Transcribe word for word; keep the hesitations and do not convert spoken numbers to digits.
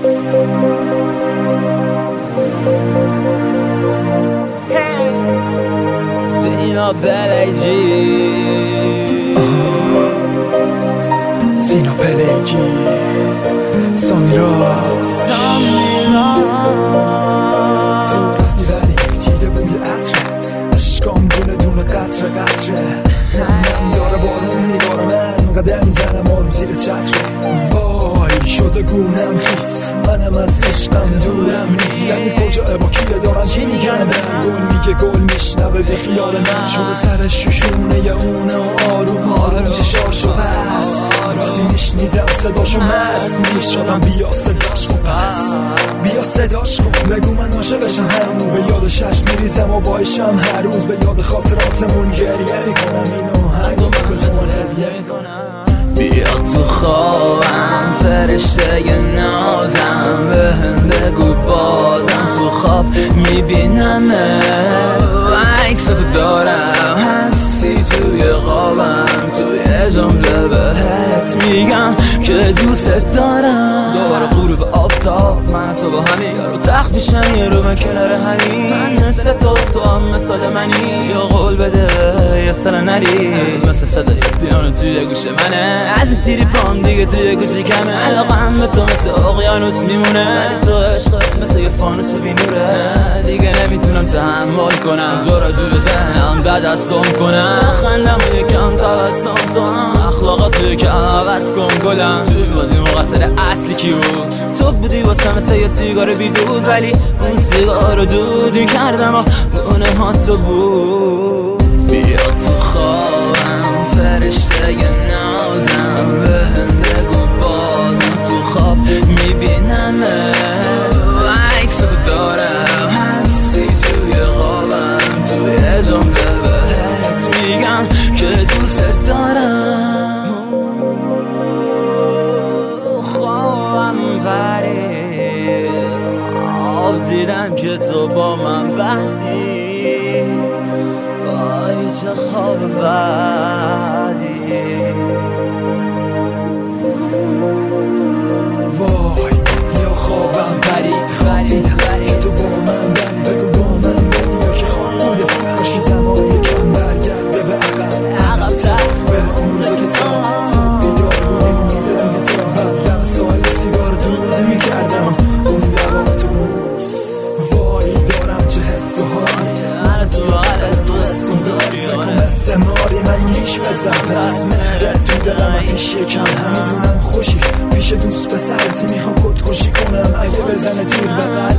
سینا پلیجی سینا پلیجی سامیرا سامیرا تو رفتی ولی چیده بوی عطره عشقام دونه دونه قطره قطره نم داره بارون میباره من قدم میزنم آروم زیر چتره وای شده گونم خیز منم از عشقم دورم نیست یعنی کجا با کیه دارن چی میگن من گل میگه گل میشنوه به خیال من شده سر ششونه ی اونه و آروم آروم چشاشو بس وقتی میشنیدم صداشو مست میشدم بیا صداش کن پس بیا صداش کن بگو من عاشقشم همون به یاد شش میریزم و بایشم هر روز به یاد خاطراتمون گریه میکنم اینو هنگام بتون هدیه میکنم بیا تو خوابم فرشته ی نازم بهم بگو بازم تو خواب میبینمه عکستو دارم هستی توی خوابم توی جمله بهت میگم که دوست دارم دوباره غروب آفتاب من تو با همین یارو تخت میشم یه رو من کنار همین من مثل تو تو هم مثال منی یا قول بده یه سر نری مثل صدای پیانو توی گوش منه از این تیری پام دیگه توی گوشی کمه علاقم به تو مثل اقیانوس میمونه ولی تو عشقت مثل یه فانوس بینوره دیگه نمیتونم تحمل کنم دورا دور بزنم بعد از سم کنم خندم و یکم تبسم تو هم اخلاقات رو یکم عوض کن گلم توی بازی مقصر اصلی کی بود تو بودی واسه مثل یه سیگار بیدود ولی اون سیگار رو دود میکردم و بونه ها تو بود بیا تو خوابم فرشته ی نازم بهم بگو بازم تو خواب میبینمه عکستو دارم هستی توی خوابم توی جمله بهت میگم که دوست دارم خوابم پرید آب زیدم که تو با من بندی وای چه خواب بدی وای یا خوابم پرید خوابیدم که تو با من بندی بگو با من بدی یا که خواب بوده فرش که زمان یکم برگرده به عقب عقب‌تر بره اون روزا که تا صبح بیدار بودیم میزدم یه تا بعد لب سایل سیگار دود میکردم اون لبا تو بوس وای دارم چه حس و حالی من تو حالت دوست کن داری فکر مثل ماری منو نیش بزن پس مهرت تو دلم پیش یکم همیدونم خوشی پیش دوست به سرتی میخوام خودکشی کنم اگه بزنه تیر به قلب